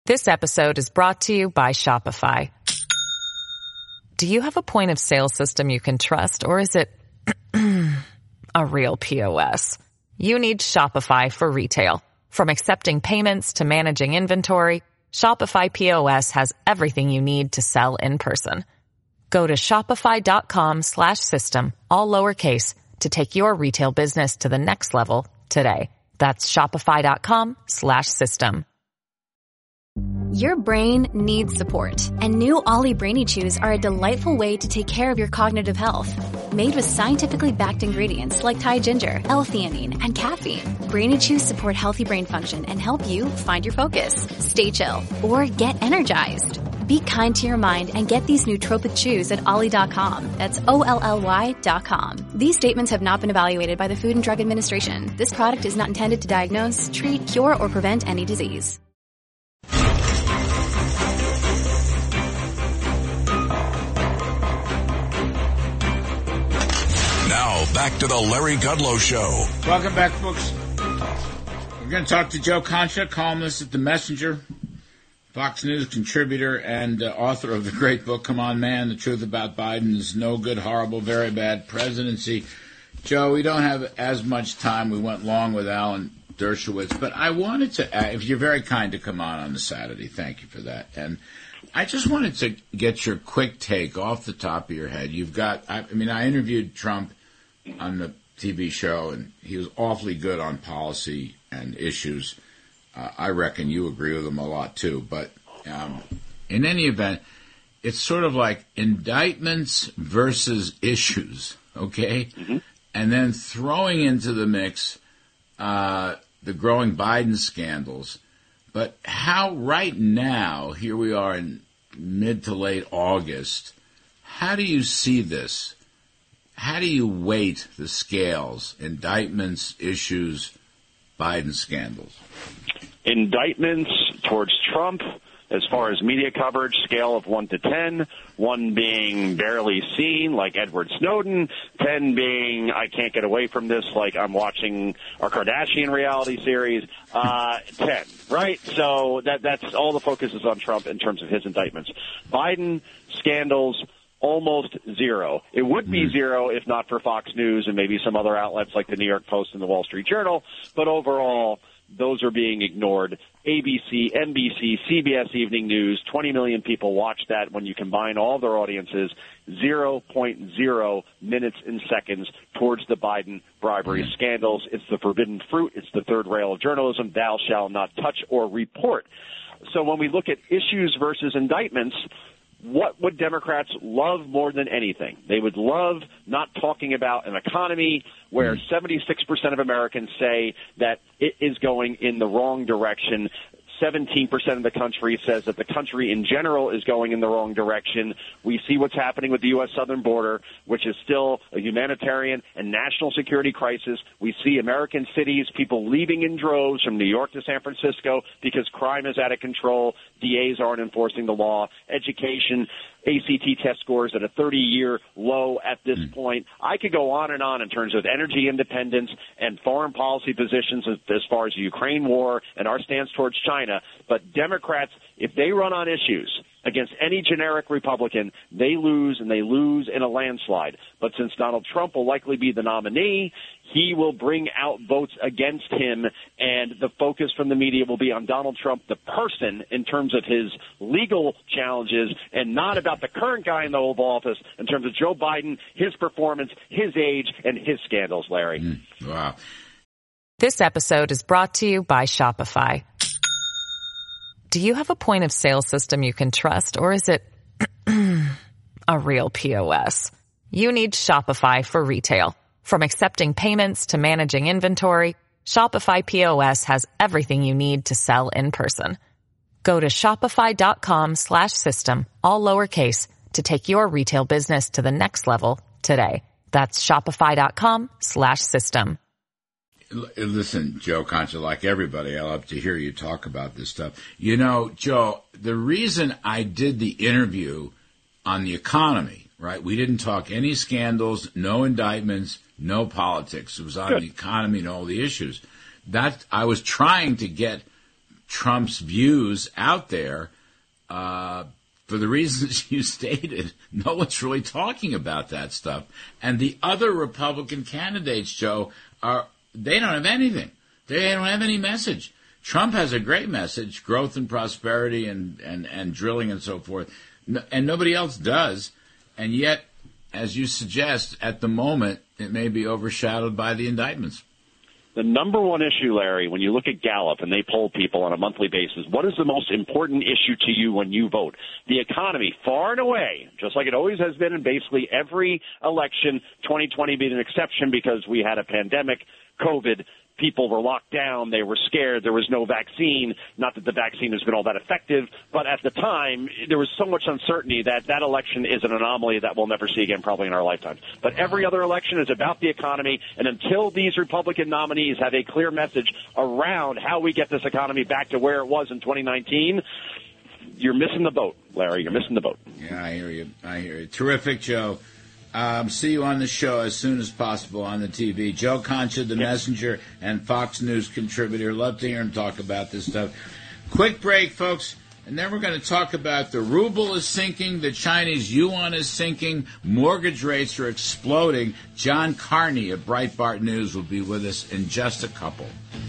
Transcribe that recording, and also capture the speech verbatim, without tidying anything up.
This episode is brought to you by Shopify. Do you have a point of sale system you can trust, or is it a real P O S? You need Shopify for retail. From accepting payments to managing inventory, Shopify P O S has everything you need to sell in person. Go to shopify.com slash system, all lowercase, to take your retail business to the next level today. That's shopify.com slash system. Your brain needs support, and new Ollie Brainy Chews are a delightful way to take care of your cognitive health. Made with scientifically backed ingredients like Thai ginger, L-theanine, and caffeine, Brainy Chews support healthy brain function and help you find your focus, stay chill, or get energized. Be kind to your mind and get these nootropic chews at ollie dot com. That's O L L Y dot com. These statements have not been evaluated by the Food and Drug Administration. This product is not intended to diagnose, treat, cure, or prevent any disease. Now, back to the Larry Kudlow Show. Welcome back, folks. We're going to talk to Joe Concha, columnist at The Messenger, Fox News contributor, and uh, author of the great book, Come On Man, The Truth About Biden's No Good, Horrible, Very Bad Presidency. Joe, we don't have as much time. We went long with Alan Dershowitz, but I wanted to, uh, if you're very kind to come on on the Saturday, thank you for that. And I just wanted to get your quick take off the top of your head. You've got, I, I mean, I interviewed Trump on the T V show, and he was awfully good on policy and issues. Uh, I reckon you agree with him a lot, too. But um, in any event, it's sort of like indictments versus issues, okay? Mm-hmm. And then throwing into the mix uh, the growing Biden scandals. But how right now, here we are in mid to late August, how do you see this? How do you weight the scales, indictments, issues, Biden scandals? Indictments towards Trump, as far as media coverage, scale of one to ten, one being barely seen, like Edward Snowden, ten being I can't get away from this, like I'm watching our Kardashian reality series, uh, ten, right? So that that's all the focus is on Trump in terms of his indictments. Biden scandals, almost zero. It would be zero if not for Fox News and maybe some other outlets like the New York Post and the Wall Street Journal, but overall, those are being ignored. A B C, N B C, C B S Evening News, twenty million people watch that when you combine all their audiences, zero point zero minutes and seconds towards the Biden bribery scandals. It's the forbidden fruit. It's the third rail of journalism. Thou shalt not touch or report. So when we look at issues versus indictments, what would Democrats love more than anything? They would love not talking about an economy where seventy-six percent of Americans say that it is going in the wrong direction. seventeen percent of the country says that the country in general is going in the wrong direction. We see what's happening with the U S southern border, which is still a humanitarian and national security crisis. We see American cities, people leaving in droves from New York to San Francisco because crime is out of control. D As aren't enforcing the law. Education, A C T test scores at a thirty-year low at this mm. point. I could go on and on in terms of energy independence and foreign policy positions as, as far as the Ukraine war and our stance towards China. But Democrats, if they run on issues against any generic Republican, they lose, and they lose in a landslide. But since Donald Trump will likely be the nominee, he will bring out votes against him, and the focus from the media will be on Donald Trump, the person, in terms of his legal challenges, and not about the current guy in the Oval Office in terms of Joe Biden, his performance, his age, and his scandals, Larry. Mm, wow. This episode is brought to you by Shopify. Do you have a point of sale system you can trust, or is it a real P O S? You need Shopify for retail. From accepting payments to managing inventory, Shopify P O S has everything you need to sell in person. Go to shopify.com slash system, all lowercase, to take your retail business to the next level today. That's shopify.com slash system. Listen, Joe Concha, like everybody, I love to hear you talk about this stuff. You know, Joe, the reason I did the interview on the economy, right? We didn't talk any scandals, no indictments, no politics. It was on Good. the economy and all the issues. That I was trying to get Trump's views out there, uh, for the reasons you stated. No one's really talking about that stuff. And the other Republican candidates, Joe, are they don't have anything. They don't have any message. Trump has a great message, growth and prosperity and, and, and drilling and so forth, and nobody else does. And yet, as you suggest, at the moment, it may be overshadowed by the indictments. The number one issue, Larry, when you look at Gallup and they poll people on a monthly basis, what is the most important issue to you when you vote? The economy, far and away, just like it always has been in basically every election, twenty twenty being an exception because we had a pandemic, COVID. People were locked down. They were scared. There was no vaccine. Not that the vaccine has been all that effective, but at the time, there was so much uncertainty that that election is an anomaly that we'll never see again probably in our lifetime. But every other election is about the economy, and until these Republican nominees have a clear message around how we get this economy back to where it was in twenty nineteen, you're missing the boat, Larry. You're missing the boat. Yeah, I hear you. I hear you. Terrific, Joe. Um, see you on the show as soon as possible on the T V. Joe Concha, the yep. Messenger and Fox News contributor. Love to hear him talk about this stuff. Quick break, folks, and then we're going to talk about the ruble is sinking, the Chinese yuan is sinking, mortgage rates are exploding. John Carney of Breitbart News will be with us in just a couple.